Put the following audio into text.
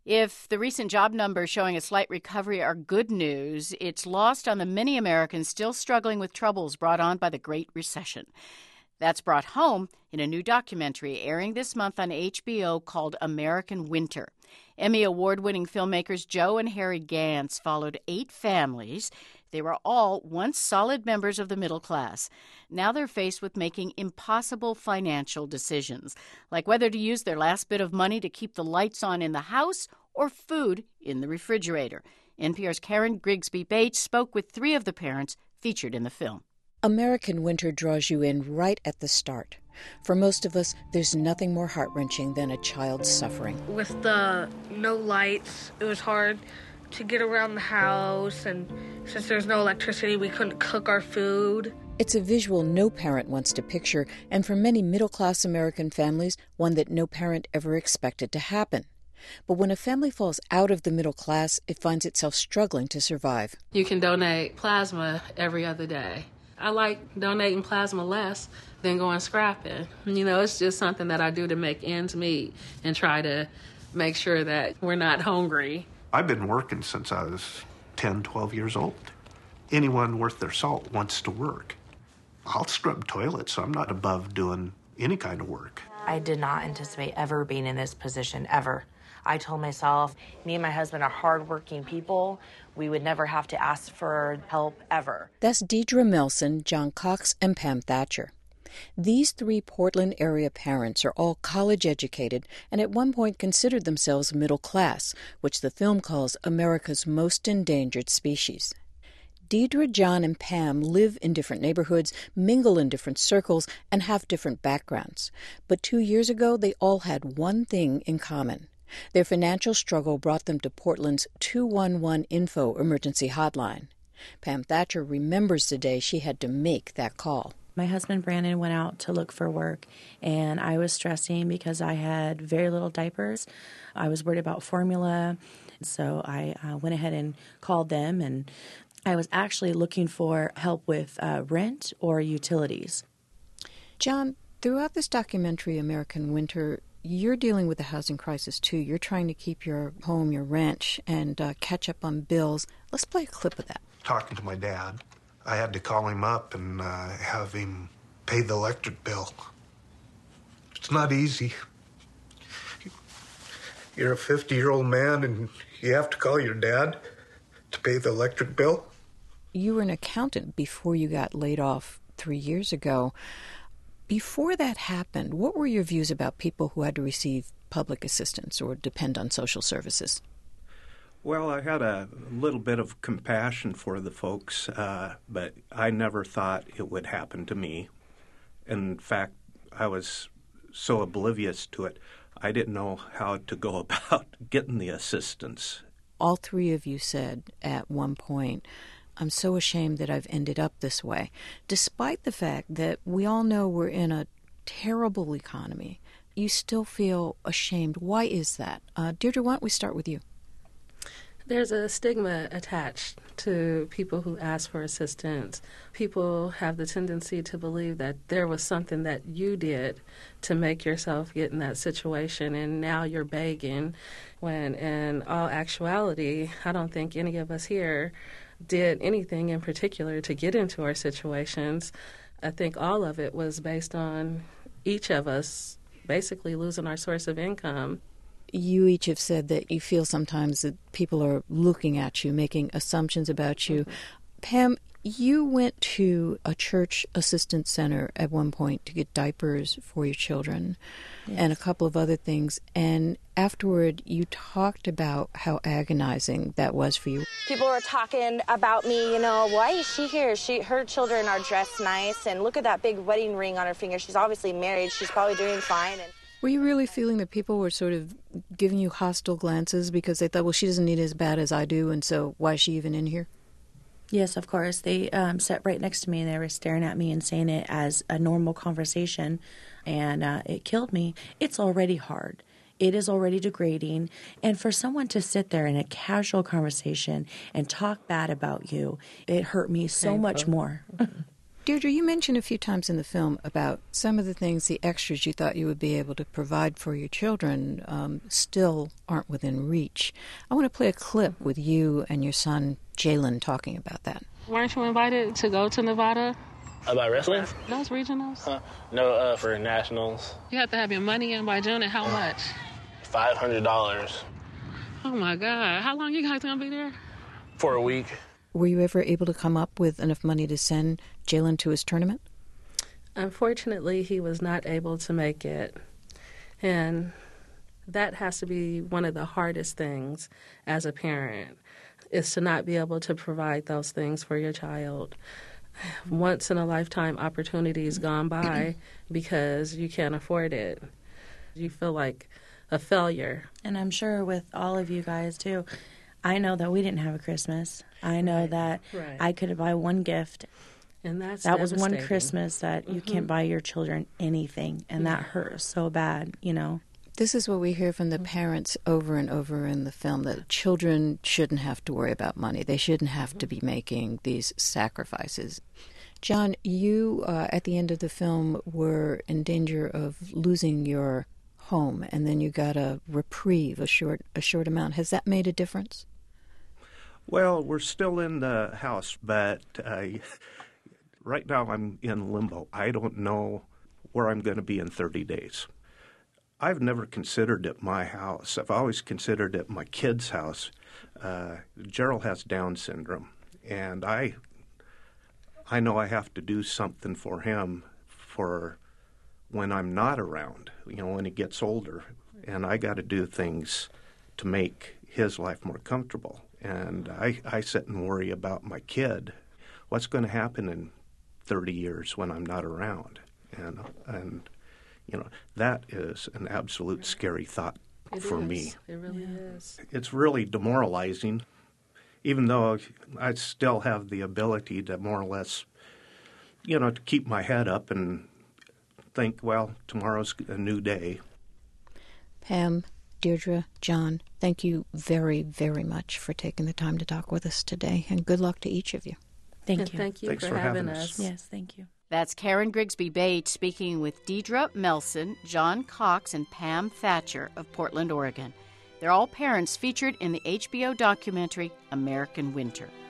If the recent job numbers showing a slight recovery are good news, it's lost on the many Americans still struggling with troubles brought on by the Great Recession. That's brought home in a new documentary airing this month on HBO called American Winter. Emmy Award-winning filmmakers Joe and Harry Gantz followed 8 families. They were all once solid members of the middle class. Now they're faced with making impossible financial decisions, like whether to use their last bit of money to keep the lights on in the house or food in the refrigerator. NPR's Karen Grigsby Bates spoke with 3 of the parents featured in the film. American Winter draws you in right at the start. For most of us, there's nothing more heart-wrenching than a child suffering. With the no lights, it was hard to get around the house, and since there's no electricity, we couldn't cook our food. It's a visual no parent wants to picture, and for many middle-class American families, one that no parent ever expected to happen. But when a family falls out of the middle class, it finds itself struggling to survive. You can donate plasma every other day. I like donating plasma less than going scrapping. It's just something that I do to make ends meet and try to make sure that we're not hungry. I've been working since I was 10, 12 years old. Anyone worth their salt wants to work. I'll scrub toilets, so I'm not above doing any kind of work. I did not anticipate ever being in this position, ever. I told myself, me and my husband are hardworking people. We would never have to ask for help, ever. That's Deidre Melson, John Cox, and Pam Thatcher. These 3 Portland area parents are all college-educated and at one point considered themselves middle class, which the film calls America's most endangered species. Deidre, John, and Pam live in different neighborhoods, mingle in different circles, and have different backgrounds. But 2 years ago, they all had one thing in common. Their financial struggle brought them to Portland's 211 Info emergency hotline. Pam Thatcher remembers the day she had to make that call. My husband, Brandon, went out to look for work, and I was stressing because I had very little diapers. I was worried about formula, so I went ahead and called them, and I was actually looking for help with rent or utilities. John, throughout this documentary, American Winter, you're dealing with the housing crisis, too. You're trying to keep your home, your ranch, and catch up on bills. Let's play a clip of that. Talking to my dad, I had to call him up and have him pay the electric bill. It's not easy. You're a 50-year-old man and you have to call your dad to pay the electric bill? You were an accountant before you got laid off 3 years ago. Before that happened, what were your views about people who had to receive public assistance or depend on social services? Well, I had a little bit of compassion for the folks, but I never thought it would happen to me. In fact, I was so oblivious to it, I didn't know how to go about getting the assistance. All 3 of you said at one point, I'm so ashamed that I've ended up this way, despite the fact that we all know we're in a terrible economy. You still feel ashamed. Why is that? Deirdre, why don't we start with you? There's a stigma attached to people who ask for assistance. People have the tendency to believe that there was something that you did to make yourself get in that situation, and now you're begging, when in all actuality, I don't think any of us here did anything in particular to get into our situations. I think all of it was based on each of us basically losing our source of income. You each have said that you feel sometimes that people are looking at you, making assumptions about you. Mm-hmm. Pam, you went to a church assistance center at one point to get diapers for your children. Yes. And a couple of other things. And afterward, you talked about how agonizing that was for you. People were talking about me, why is she here? Her children are dressed nice, and look at that big wedding ring on her finger. She's obviously married. She's probably doing fine. And were you really feeling that people were sort of giving you hostile glances because they thought, well, she doesn't need it as bad as I do, and so why is she even in here? Yes, of course. They sat right next to me, and they were staring at me and saying it as a normal conversation, and it killed me. It's already hard. It is already degrading, and for someone to sit there in a casual conversation and talk bad about you, it hurt me so much more. Deirdre, you mentioned a few times in the film about some of the things, the extras you thought you would be able to provide for your children still aren't within reach. I want to play a clip with you and your son, Jalen, talking about that. Weren't you invited to go to Nevada? About wrestling? Those regionals? No, for nationals. You have to have your money in by June, and how much? $500. Oh, my God. How long you guys going to be there? For a week. Were you ever able to come up with enough money to send Jalen to his tournament? Unfortunately, he was not able to make it. And that has to be one of the hardest things as a parent, is to not be able to provide those things for your child. Once-in-a-lifetime opportunities gone by because you can't afford it. You feel like a failure. And I'm sure with all of you guys, too, I know that we didn't have a Christmas. I know that I could buy one gift. And that was one Christmas that you can't buy your children anything, and that hurts so bad, you know. This is what we hear from the parents over and over in the film, that children shouldn't have to worry about money. They shouldn't have to be making these sacrifices. John, you, at the end of the film, were in danger of losing your home, and then you got a reprieve, a short amount. Has that made a difference? Well, we're still in the house, but right now I'm in limbo. I don't know where I'm going to be in 30 days. I've never considered it my house. I've always considered it my kid's house. Gerald has Down syndrome, and I know I have to do something for him for when I'm not around, when he gets older. And I got to do things to make his life more comfortable. And I sit and worry about my kid. What's going to happen in 30 years when I'm not around? And that is an absolute scary thought for me. It really is. It's really demoralizing, even though I still have the ability to more or less, to keep my head up and think, well, tomorrow's a new day. Pam, Deirdre, John, thank you very, very much for taking the time to talk with us today, and good luck to each of you. Thank you. Thank you Thanks for having us. Yes, thank you. That's Karen Grigsby Bates speaking with Deidre Melson, John Cox, and Pam Thatcher of Portland, Oregon. They're all parents featured in the HBO documentary American Winter.